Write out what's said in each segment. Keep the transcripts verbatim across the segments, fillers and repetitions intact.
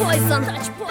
Poison,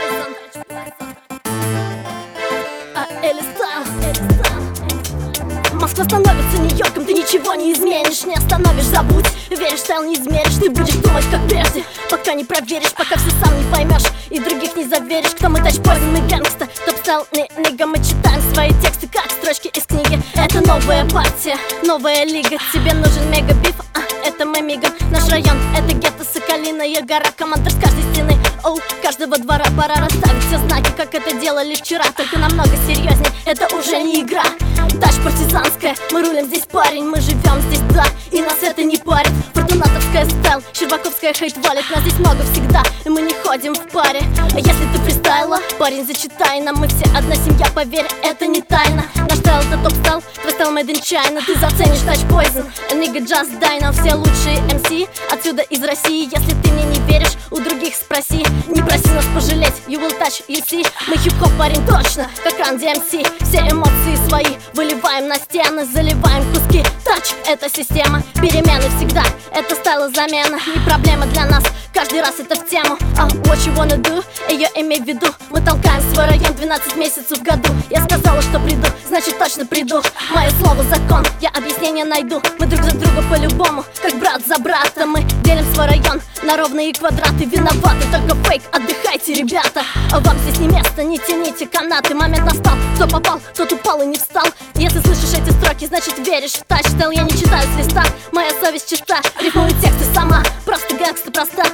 а Элли Стайл. Москва становится Нью-Йорком, ты ничего не изменишь, не остановишь, забудь. Веришь, стайл не измеришь, ты будешь думать как прежде, пока не проверишь, пока все сам не поймешь и других не заверишь. Кто мы, тачпоизен и гэнгста, топ-стайл не нига. Мы читаем свои тексты как строчки из книги. Это новая партия, новая лига. Тебе нужен мегабиф, а это мы мигом. Наш район, это гетто, Соколиная гора. Команда с каждой стены, оу, каждого двора. Пора расставить все знаки, как это делали вчера, только намного серьезней, это уже не игра. Тач партизанская, мы рулим здесь, парень, мы живем здесь, да, и нас это не парит. Фортунатовская стайл, Щербаковская хейт валит. Нас здесь много всегда, и мы не ходим в паре. А если ты фристайла, парень, зачитай нам. Мы все одна семья, поверь, это не тайна. Наш стайл это топ-стайл, твой стайл made in China. Ты заценишь тачпоизен, a nigga just die now. Все лучшие эм си отсюда из России. Если ты мне не веришь, у других спроси. Не проси нас пожалеть, you will touch, you see. Мы хип-хоп, парень, точно, как Run ди эм си. Все эмоции свои выливаем на стены, заливаем куски. Тач — это система, перемены всегда. Это стайл замена, не проблема для нас. Каждый раз это в тему. А what you wanna do? Ее имей в виду. Мы толкаем свой район двенадцать месяцев в году. Я сказала, что приду, значит точно приду. Мое слово закон, я объяснение найду. Мы друг за друга по-любому, как брат за брата. Мы делим свой район на ровные квадраты. Виноваты только фейк, отдыхайте, ребята. А вам здесь не место, не тяните канаты. Момент настал, кто попал, тот упал и не встал. Если слышишь эти строки, значит веришь в тач. Стайл я не читаю с листа, моя совесть чиста. Рифмую тексты сама, просто гэнгста проста.